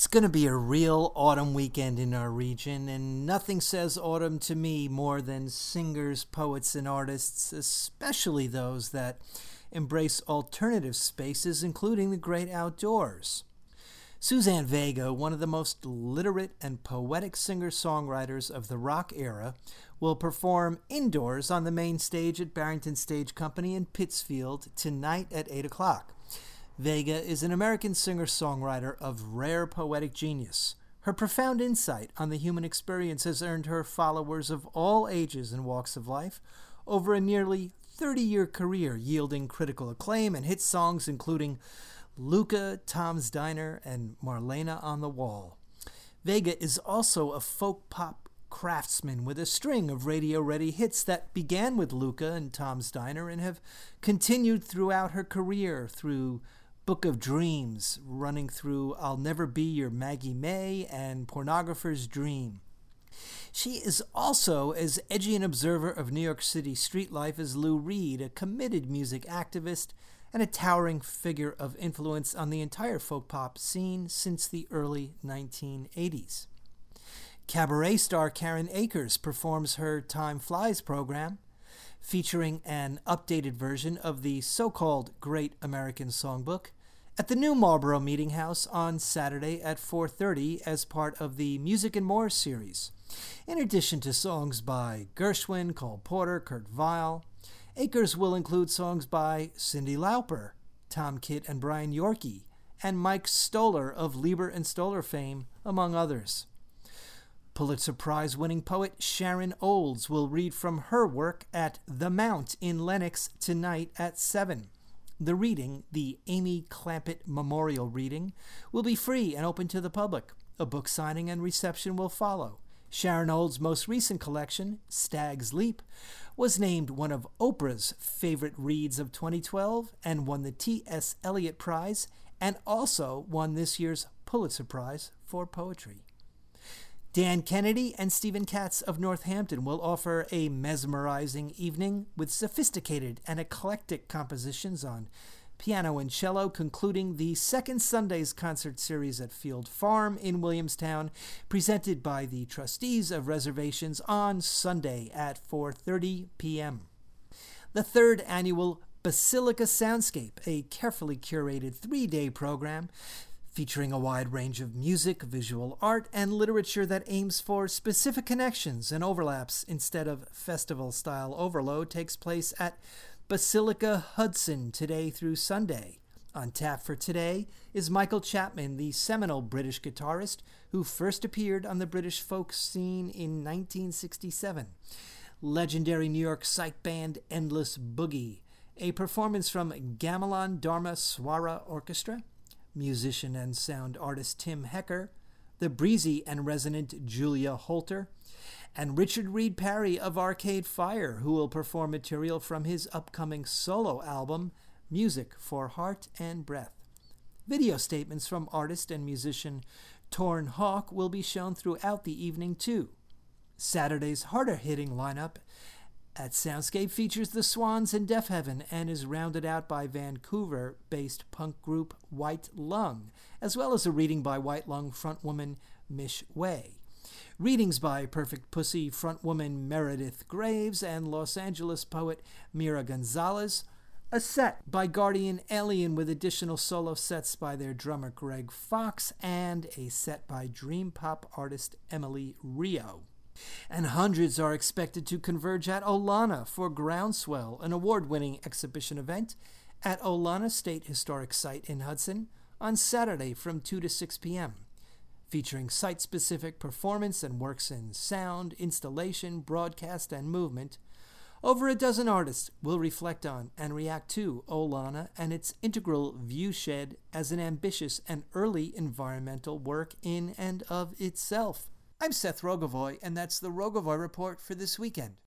going to be a real autumn weekend in our region, and nothing says autumn to me more than singers, poets, and artists, especially those that embrace alternative spaces, including the great outdoors. Suzanne Vega, one of the most literate and poetic singer-songwriters of the rock era, will perform indoors on the main stage at Barrington Stage Company in Pittsfield tonight at 8 o'clock. Vega is an American singer-songwriter of rare poetic genius. Her profound insight on the human experience has earned her followers of all ages and walks of life over a nearly 30-year career, yielding critical acclaim and hit songs including Luca, Tom's Diner, and Marlena on the Wall. Vega is also a folk pop craftsman with a string of radio-ready hits that began with Luca and Tom's Diner and have continued throughout her career through Book of Dreams, running through I'll Never Be Your Maggie May and Pornographer's Dream. She is also as edgy an observer of New York City street life as Lou Reed, a committed music activist and a towering figure of influence on the entire folk pop scene since the early 1980s. Cabaret star Karen Akers performs her Time Flies program, featuring an updated version of the so-called Great American Songbook, at the New Marlborough Meeting House on Saturday at 4:30 as part of the Music and More series. In addition to songs by Gershwin, Cole Porter, Kurt Weill, Akers will include songs by Cyndi Lauper, Tom Kitt and Brian Yorkey, and Mike Stoller of Lieber and Stoller fame, among others. Pulitzer Prize-winning poet Sharon Olds will read from her work at The Mount in Lenox tonight at 7. The reading, the Amy Clampett Memorial Reading, will be free and open to the public. A book signing and reception will follow. Sharon Olds' most recent collection, Stag's Leap, was named one of Oprah's favorite reads of 2012 and won the T.S. Eliot Prize and also won this year's Pulitzer Prize for Poetry. Dan Kennedy and Stephen Katz of Northampton will offer a mesmerizing evening with sophisticated and eclectic compositions on piano and cello, concluding the Second Sundays concert series at Field Farm in Williamstown, presented by the trustees of reservations on Sunday at 4:30 p.m. The third annual Basilica Soundscape, a carefully curated 3-day program featuring a wide range of music, visual art, and literature that aims for specific connections and overlaps instead of festival-style overload, takes place at Basilica Hudson today through Sunday. On tap for today is Michael Chapman, the seminal British guitarist who first appeared on the British folk scene in 1967. Legendary New York psych band Endless Boogie, a performance from Gamelan Dharma Swara Orchestra, musician and sound artist Tim Hecker, the breezy and resonant Julia Holter, and Richard Reed Parry of Arcade Fire, who will perform material from his upcoming solo album, Music for Heart and Breath. Video statements from artist and musician Torn Hawk will be shown throughout the evening too. Saturday's harder-hitting lineup at Soundscape features the Swans and Deaf Heaven and is rounded out by Vancouver-based punk group White Lung, as well as a reading by White Lung frontwoman Mish Way. Readings by Perfect Pussy frontwoman Meredith Graves and Los Angeles poet Mira Gonzalez. A set by Guardian Alien with additional solo sets by their drummer Greg Fox and a set by dream pop artist Emily Rio. And hundreds are expected to converge at Olana for Groundswell, an award-winning exhibition event at Olana State Historic Site in Hudson on Saturday from 2 to 6 p.m., featuring site-specific performance and works in sound, installation, broadcast, and movement. Over a dozen artists will reflect on and react to Olana and its integral viewshed as an ambitious and early environmental work in and of itself. I'm Seth Rogovoy, and that's the Rogovoy Report for this weekend.